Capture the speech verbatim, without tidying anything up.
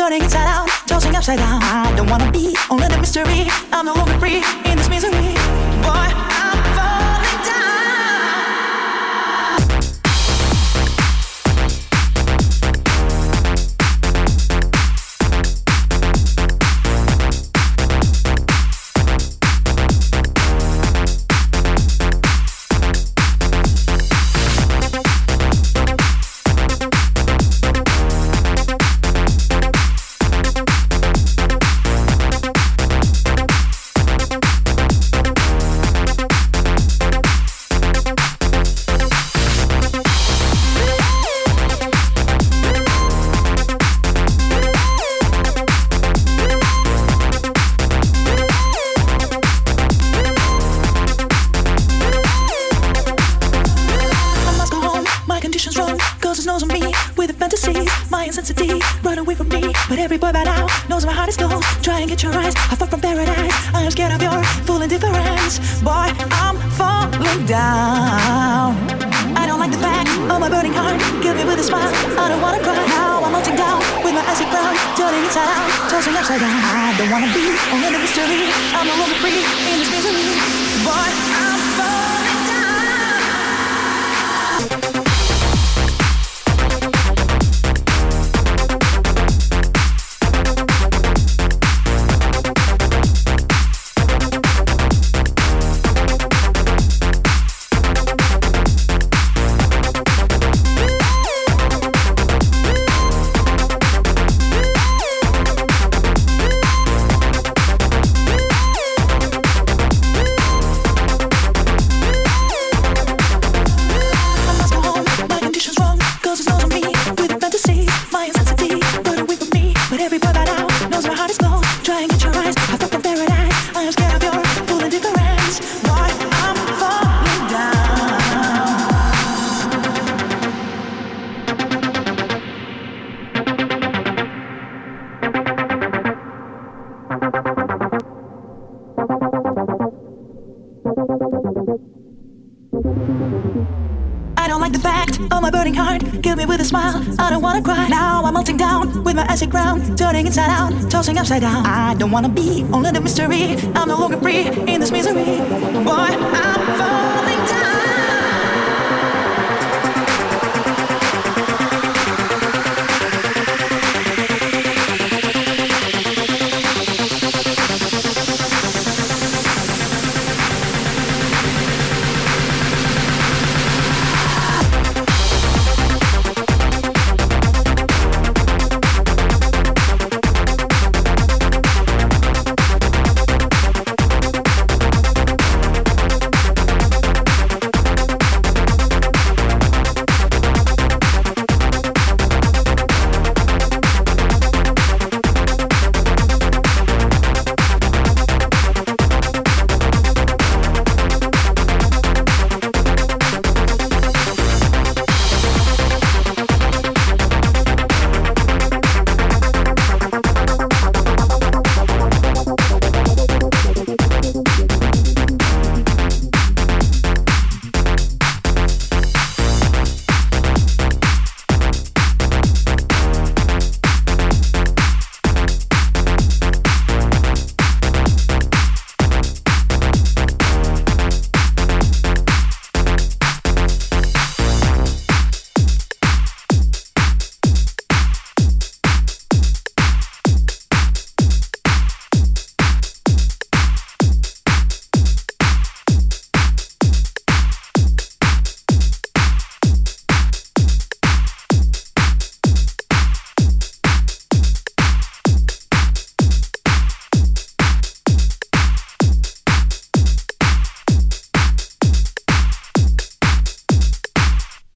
turning inside out, tossing upside down. I don't wanna be only the mystery. I'm no longer free in this misery. Boy, I'm falling down. But every boy by now knows my heart is cold. Try and get your eyes, I fall from paradise. I am scared of your full indifference. Boy, I'm falling down. I don't like the fact of my burning heart. Kill me with a smile, I don't wanna cry. Now I'm melting down with my icy ground, turning inside out, tossing upside down. I don't wanna be only the mystery. I'm no longer free in this misery. Boy, I'm falling down. I don't like the fact of my burning heart. Kill me with a smile, I don't wanna cry. Now I'm melting down with my icy ground, turning inside out, tossing upside down. I don't wanna be only the mystery. I'm no longer free in this misery. Boy, I'm